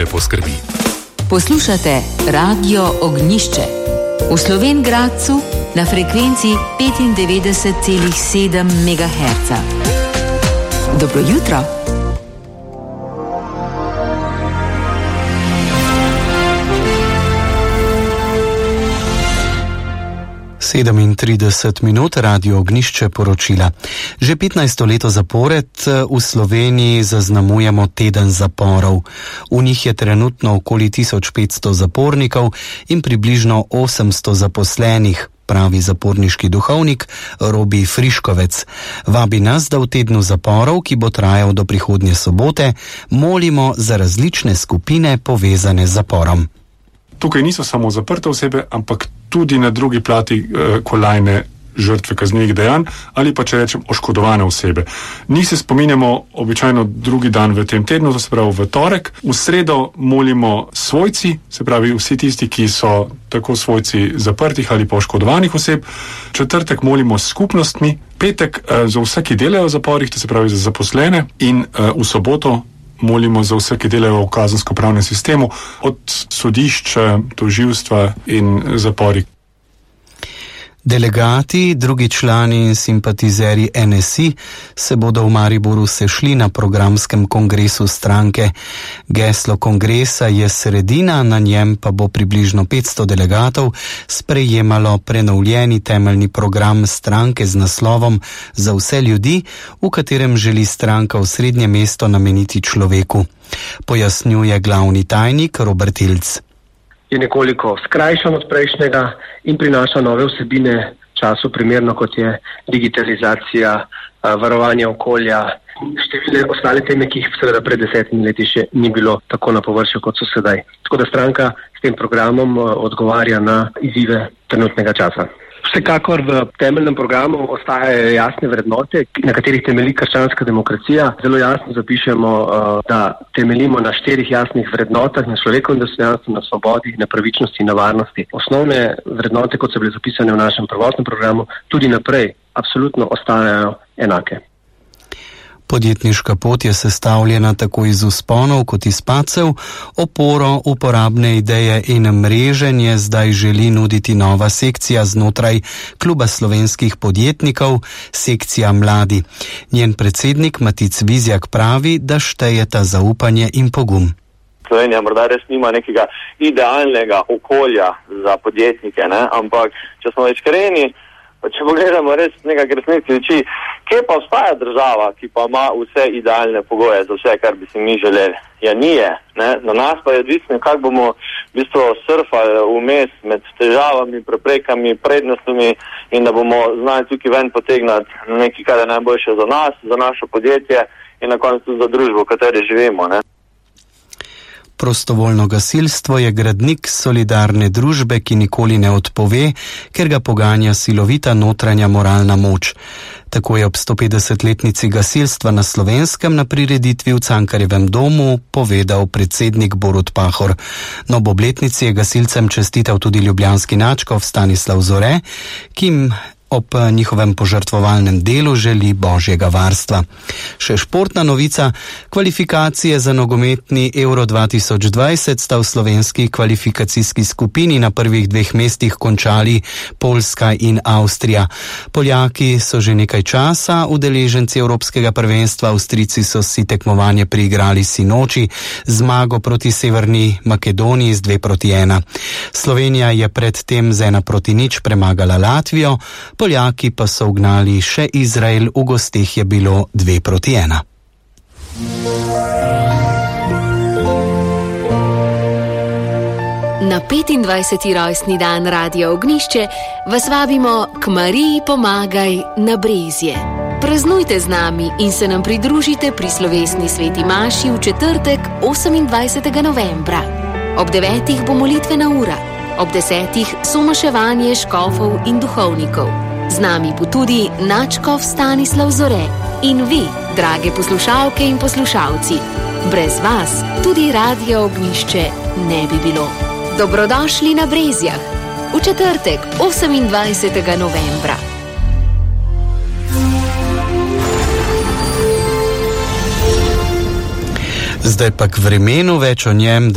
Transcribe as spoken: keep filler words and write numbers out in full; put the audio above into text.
poskrbi. Poslušate Radio Ognjišče v Slovenj Gradcu na frekvenci petindevetdeset celih sedem megaherca. Dobro jutro. sedemintrideset minut, Radio Ognjišče poročila. Že petnajsto leto zapored v Sloveniji zaznamujemo teden zaporov. V njih je trenutno okoli tisoč petsto zapornikov in približno osemsto zaposlenih, pravi zaporniški duhovnik Robi Friškovec. Vabi nas, da v tednu zaporov, ki bo trajal do prihodnje sobote, molimo za različne skupine povezane z zaporom. Tukaj niso samo zaprte osebe, ampak tudi na drugi plati eh, kolajne žrtve kaznivih dejanj ali pa, če rečem, oškodovane osebe. Njih se spominjamo običajno drugi dan v tem tednu, to se pravi v torek. V sredo molimo svojci, se pravi vsi tisti, ki so tako svojci zaprtih ali pa oškodovanih oseb. Četrtek molimo s skupnostmi, petek eh, za vse, ki delajo v zaporih, to se pravi za zaposlene, in eh, v soboto molimo za vse, ki delajo v kazensko-pravnem sistemu, od sodišča, tožilstva in zapori. Delegati, drugi člani in simpatizeri N S I se bodo v Mariboru sešli na programskem kongresu stranke. Geslo kongresa je sredina, na njem pa bo približno petsto delegatov sprejemalo prenovljeni temeljni program stranke z naslovom Za vse ljudi, v katerem želi stranka osrednje mesto nameniti človeku. Pojasnjuje glavni tajnik Robert Ilc. Je nekoliko skrajšan od prejšnjega in prinaša nove vsebine času primerno, kot je digitalizacija, varovanje okolja, številne ostale teme, ki jih seveda pred desetimi leti še ni bilo tako na površju, kot so sedaj. Tako da stranka s tem programom odgovarja na izzive trenutnega časa. Vsekakor v temeljnem programu ostajajo jasne vrednote, na katerih temelji krščanska demokracija. Zelo jasno zapišemo, da temeljimo na štirih jasnih vrednotah, na človekovem dostojanstvu, na svobodi, na pravičnosti in na varnosti. Osnovne vrednote, kot so bile zapisane v našem prvotnem programu, tudi naprej absolutno ostajajo enake. Podjetniška pot je sestavljena tako iz vzponov kot iz padcev. Oporo, uporabne ideje in mreženje zdaj želi nuditi nova sekcija znotraj Kluba slovenskih podjetnikov, sekcija Mladi. Njen predsednik Matic Vizjak pravi, da štejeta zaupanje in pogum. Slovenija morda res nima nekega idealnega okolja za podjetnike, ne? Ampak če smo iskreni, pa če pogledamo res nekaj resnici oči, kje pa obstaja država, ki pa ima vse idealne pogoje za vse, kar bi si mi želeli? Ja, nije. Ne? Na nas pa je odvisno, kako bomo v bistvu surfali vmes med težavami, preprekami, prednostmi in da bomo znali tukaj ven potegnati nekaj, kar je najboljše za nas, za naše podjetje in na koncu tudi za družbo, v kateri živimo. Ne? Prostovoljno gasilstvo je gradnik solidarne družbe, ki nikoli ne odpove, ker ga poganja silovita notranja moralna moč. Tako je ob stopetdesetletnici gasilstva na Slovenskem na prireditvi v Cankarjevem domu povedal predsednik Borut Pahor. No, ob obletnici je gasilcem čestital tudi ljubljanski nadškof Stanislav Zore, ki jim ob njihovem požrtvovalnem delu želi božjega varstva. Še športna novica. Kvalifikacije za nogometni Euro dva tisoč dvajset sta v slovenski kvalifikacijski skupini na prvih dveh mestih končali Poljska in Avstrija. Poljaki so že nekaj časa udeleženci Evropskega prvenstva, Avstrijci so si tekmovanje priigrali sinoči, zmago proti Severni Makedoniji z dve proti ena. Slovenija je predtem z ena proti nič premagala Latvijo, Poljaki pa so ugnali še Izrael, v gosteh je bilo dve proti ena. Na petindvajseti rojstni dan Radia Ognjišče vas vabimo k Mariji Pomagaj na Brezje. Praznujte z nami in se nam pridružite pri slovesni sveti maši v četrtek osemindvajsetega novembra. Ob devetih bo molitvena ura, ob desetih somaševanje škofov in duhovnikov. Z nami bo tudi nadškof Stanislav Zore in vi, drage poslušalke in poslušalci. Brez vas tudi Radio Ognjišče ne bi bilo. Dobrodošli na Brezjah v četrtek osemindvajsetega novembra. Zdaj pa k vremenu, več o njem